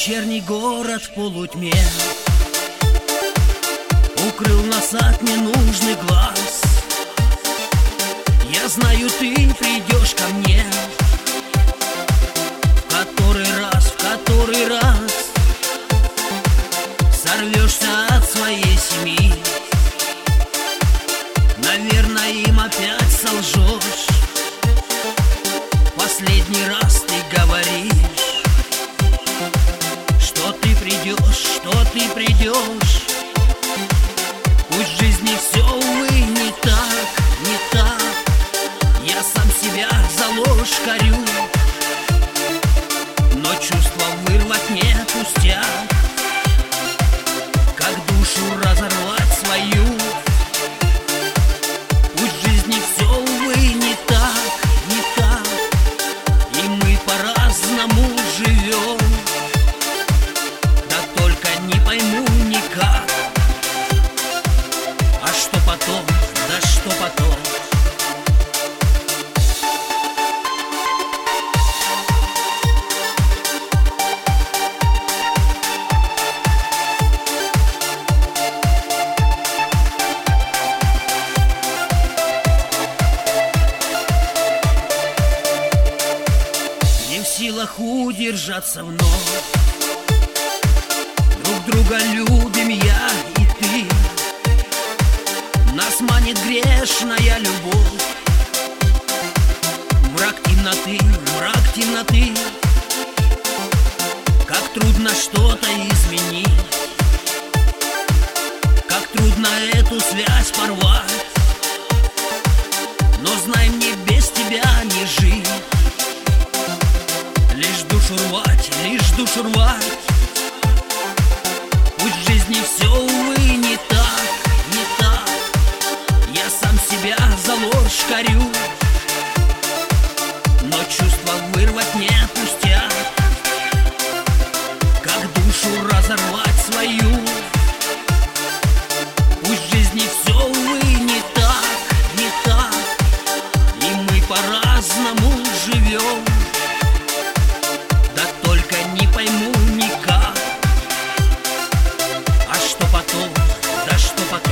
Вечерний город в полутьме укрыл нас от ненужных глаз. Я знаю, ты придешь ко мне в который раз сорвешься от своей семьи. Наверное, им опять солжешь. Последний раз ты говоришь, что ты придешь. Пусть в жизни все, увы, не так. Я сам себя за ложь корю, но чувство вырвать не пустяк. Как душу разорвать свою. Пусть в жизни все, увы, не так. И мы по-разному живем. Да только не пойму никак. А что потом, да что потом? Не в силах удержаться вновь. Друг друга любим я и ты. Нас манит грешная любовь. Мрак темноты. Как трудно что-то изменить. Как трудно эту связь порвать. Но знай, мне без тебя не жить. Лишь душу рвать. Пусть в жизни все, увы, не так. Я сам себя за ложь корю, но чувство вырвать не пустяк. Как душу разорвать свою. Пусть в жизни все, увы, не так. И мы по-разному живем. Да только не пойму никак. А что потом, да что потом?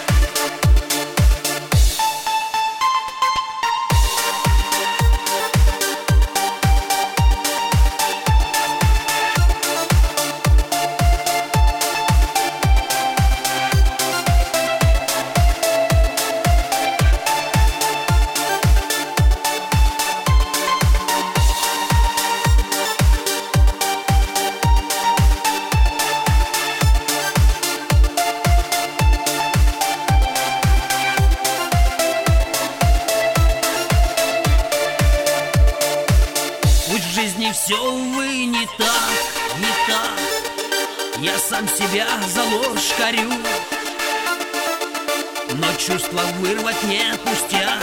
Пусть в жизни все, увы, не так. Я сам себя за ложь корю, но чувство вырвать не пустяк.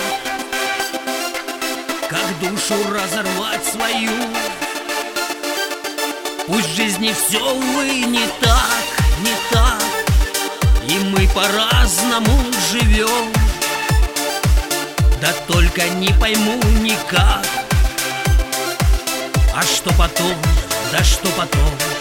Как душу разорвать свою. Пусть в жизни все, увы, не так. И мы по-разному живем. Да только не пойму никак. А что потом, да что потом?